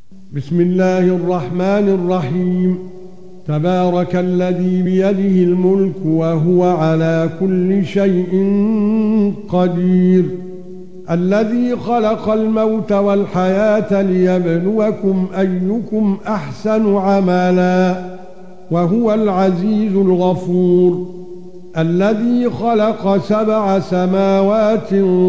بسم الله الرحمن الرحيم. تبارك الذي بيده الملك وهو على كل شيء قدير. الذي خلق الموت والحياة ليبلوكم أيكم أحسن عملا وهو العزيز الغفور. الذي خلق 7 سماوات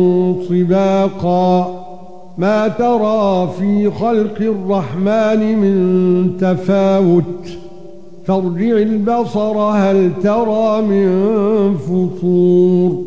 طباقا ما ترى في خلق الرحمن من تفاوت فارجع البصر هل ترى من فطور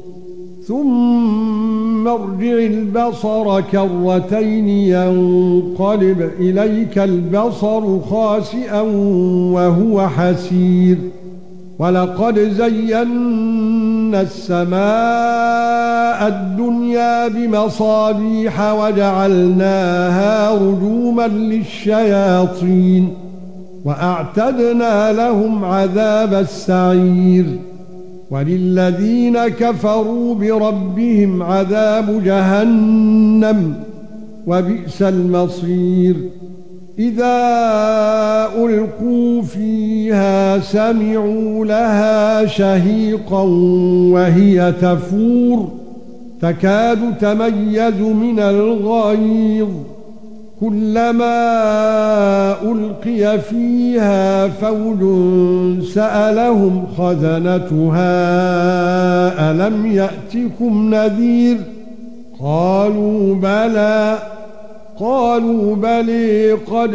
ثم ارجع البصر كرتين ينقلب إليك البصر خاسئا وهو حسير. ولقد زينا السماء الدنيا بمصابيح وجعلناها رجوما للشياطين وأعتدنا لهم عذاب السعير. وللذين كفروا بربهم عذاب جهنم وبئس المصير. إذا ألقوا فيها سمعوا لها شهيقا وهي تفور تكاد تميز من الغيظ كلما ألقي فيها فوج سألهم خزنتها ألم يأتكم نذير قالوا بلى قد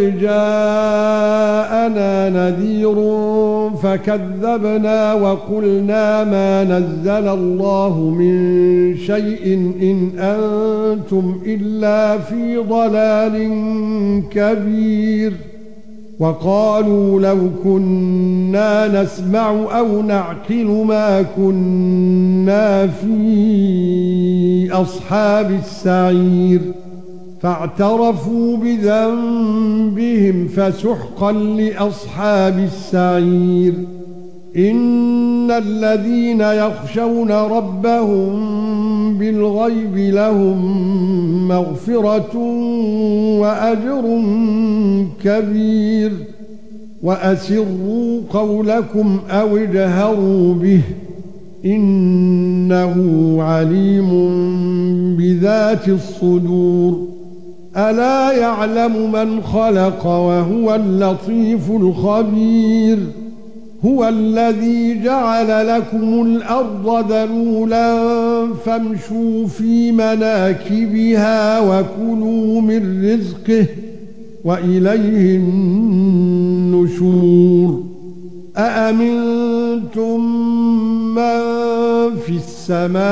جاءنا نذير فكذبنا وقلنا ما نزل الله من شيء إن أنتم إلا في ضلال كبير. وقالوا لو كنا نسمع أو نعقل ما كنا في أصحاب السعير فاعترفوا بذنبهم فسحقا لأصحاب السعير. إن الذين يخشون ربهم بالغيب لهم مغفرة وأجر كبير. وأسروا قولكم أو اجهروا به إنه عليم بذات الصدور. ألا يعلم من خلق وهو اللطيف الخبير. هو الذي جعل لكم الأرض ذلولا فامشوا في مناكبها وكلوا من رزقه وإليه النشور. أأمنتم من في السماء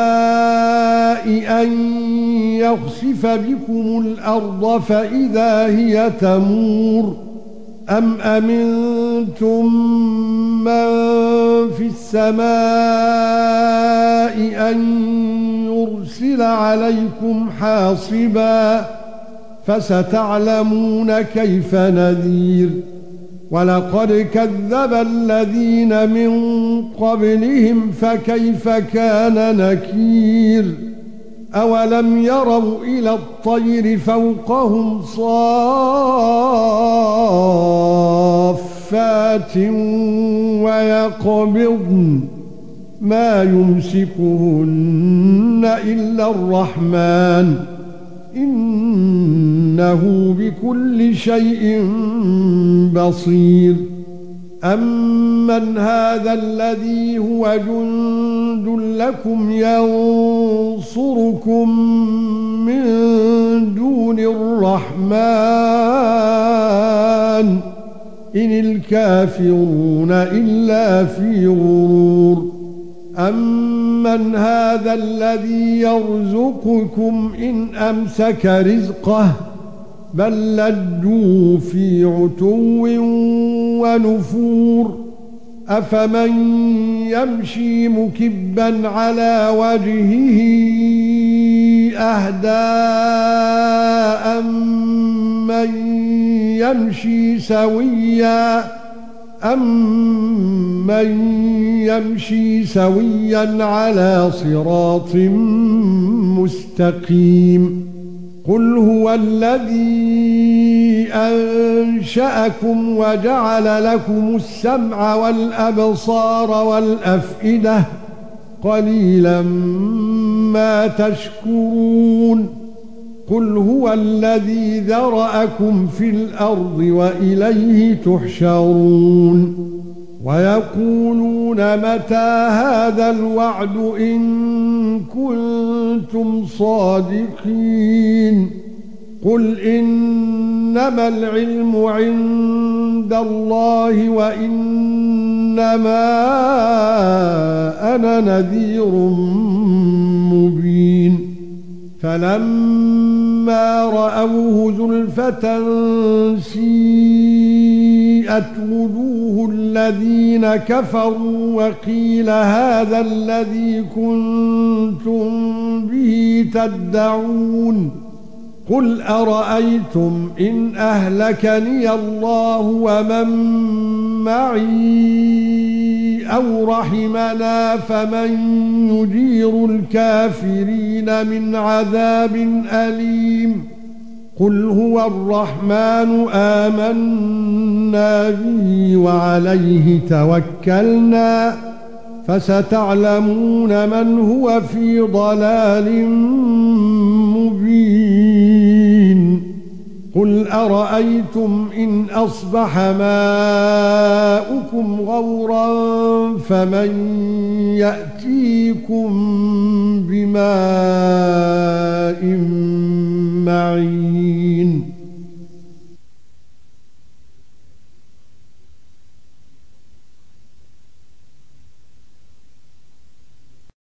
أن يخسف بكم الأرض فإذا هي تمور أم أمنتم من في السماء أن يرسل عليكم حاصبا فستعلمون كيف نذير. ولقد كذب الذين من قبلهم فكيف كان نكير. أولم يروا إلى الطير فوقهم صافات ويقبضن ما يمسكهن إلا الرحمن إنه بكل شيء بصير. أمن هذا الذي هو جند لكم ينصركم من دون الرحمن إن الكافرون إلا في غرور. أمن هذا الذي يرزقكم إن أمسك رزقه بل لجوا في عتو ونفور. أفمن يمشي مكبا على وجهه أهدى أمن يمشي سويا على صراط مستقيم. قل هو الذي أنشأكم وجعل لكم السمع والأبصار والأفئدة قليلا ما تشكرون قل هو الذي ذرأكم في الأرض وإليه تحشرون ويقولون متى هذا الوعد إن كنتم صادقين قل إنما العلم عند الله وإنما أنا نذير مبين فلما رأوه زلفة سيئت وجوه الذين كفروا وقيل هذا الذي كنتم به تدعون قل أرأيتم إن أهلكني الله ومن معي أو رحمنا فمن يجير الكافرين من عذاب أليم قل هو الرحمن آمنا به وعليه توكلنا فستعلمون من هو في ضلال مبين قل أرأيتم إن أصبح ماؤكم غورا فمن يأتيكم بماء